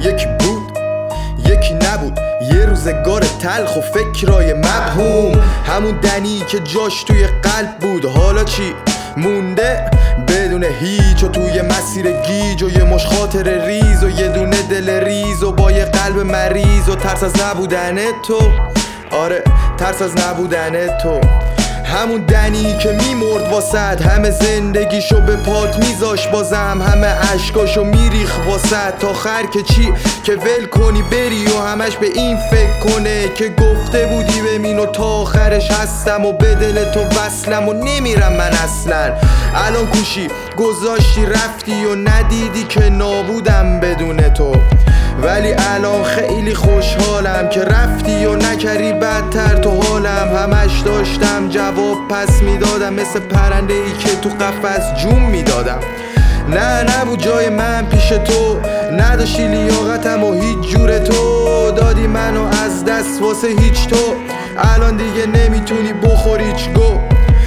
یکی بود یکی نبود، یه روزگار تلخ و فکرای مبهوم. همون دنی که جاش توی قلب بود، حالا چی مونده بدون هیچ و توی مسیر گیج و یه مش خاطر ریز و یه دونه دل ریز و با یه قلب مریض و ترس از نبودن تو. آره ترس از نبودن تو. همون دنی که میمرد واسد، همه زندگیشو به پات میذاش، بازم همه عشقاشو میریخ واسد. تا آخر که چی که ول کنی بری و همش به این فکر کنه که گفته بودی ببین و تا آخرش هستم و به دل تو وصلم و نمیرم من اصلا. الان کوشی گذاشتی رفتی و ندیدی که نابودم بدون تو، ولی الان خیلی خوشحالم که رفتی و نکردی بدتر تو حالم. همش داشتم جواب پس میدادم، مثل پرنده ای که تو قفس جون میدادم. نه نبود جای من پیش تو، نداشتی لیاقتم و هیچ جور تو، دادی منو از دست واسه هیچ تو. الان دیگه نمیتونی بخوری هیچ گو.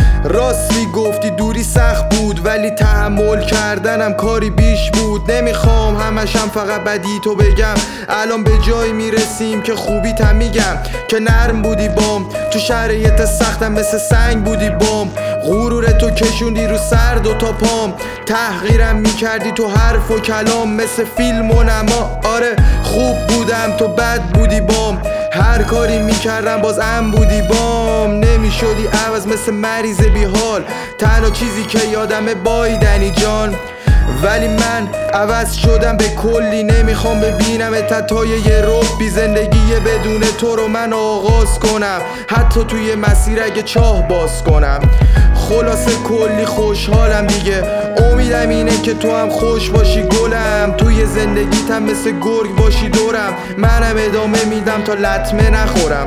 راست میگفتی دوری سخت بود، ولی تحمل کردنم کاری بیش بود. نمیخوام همشم فقط بدی تو بگم، الان به جایی میرسیم که خوبیتم میگم که نرم بودی بام، تو شرایط سختم مثل سنگ بودی بام. غرور تو کشوندی رو سر دوتا پام، تحقیرم میکردی تو حرف و کلام مثل فیلم و نما. آره خوب بودم تو بد بودی بام، هر کاری میکردم باز ام بودی بام. نمیشدی عوض مثل مریض بی حال، تنها چیزی که یادمه بای دنی جان. ولی من عوض شدم به کلی، نمیخوام ببینم تا یه ربی زندگی بدون تو رو من آغاز کنم، حتی توی مسیر اگه چاه باز کنم. خلاصه کلی خوشحالم دیگه، امیدم اینه که تو هم خوش باشی گلم، توی زندگیتم مثل گرگ باشی دورم. منم ادامه میدم تا لطمه نخورم.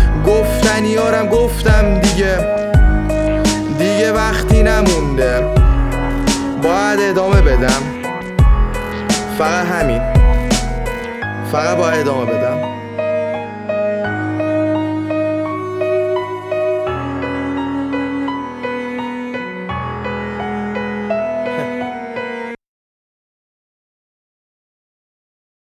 گفتنیارم گفتم دیگه وقتی نمونده، باید ادامه بدم. فقط همین، فقط باید ادامه بدم.